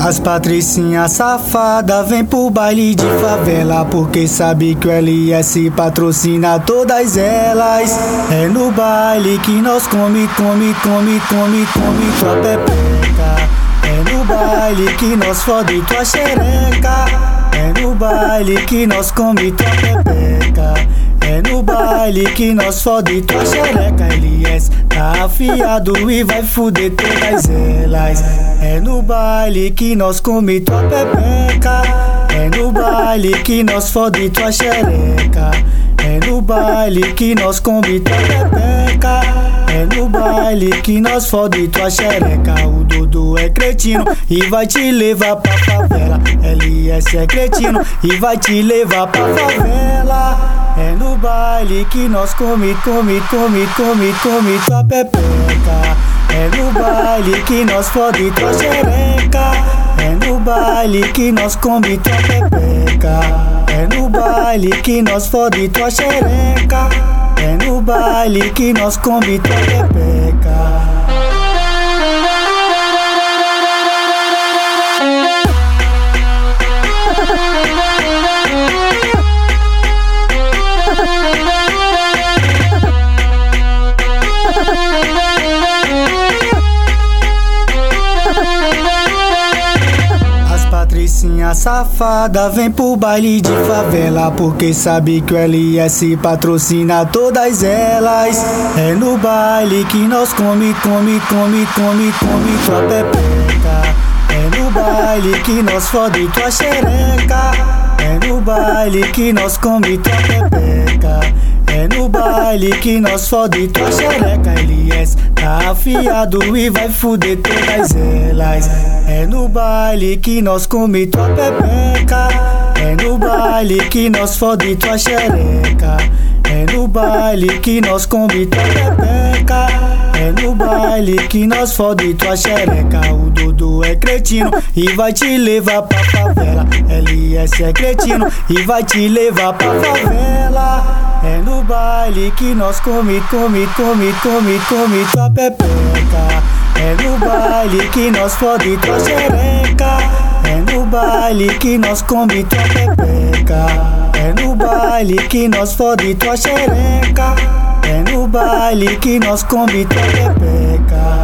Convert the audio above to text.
As patricinhas safadas vem pro baile de favela, porque sabe que o LS patrocina todas elas. É no baile que nós come tua pepeca. É no baile que nós fode tua xereca. É no baile que nós come tua pepeca. É no baile que nós fode tua xereca. LS tá afiado e vai fuder todas elas. É no baile que nós come tua pepeca. É no baile que nós fode tua xereca. É no baile que nós come tua pepeca. É no baile que nós fode tua xereca. O Dudu é cretino e vai te levar pra favela. LS é cretino e vai te levar pra favela. É no baile que nós come tua pepeca. É no baile que nós fode tua xereca. É no baile que nós come tua pepeca. É no baile que nós fode tua xereca. É no baile que nós come tua pepeca. Patricinha safada vem pro baile de favela, porque sabe que o LS patrocina todas elas. É no baile que nós come tua pepeca. É no baile que nós fode tua xereca. É no baile que nós come tua pepeca. É no baile que nós fode tua xereca. LS tá afiado e vai fuder todas elas. É no baile que nós come tua pepeca. É no baile que nós fode tua xereca. É no baile que nós come tua pepeca. É no baile que nós fode tua xereca. O Dudu é cretino e vai te levar pra favela. LS é cretino e vai te levar pra favela. É no baile que nós come tua pepeca. É no baile que nós fode tua xereca. É no baile que nós come tua pepeca. É no baile que nós fode tua xereca. É no baile que nós come tua pepeca.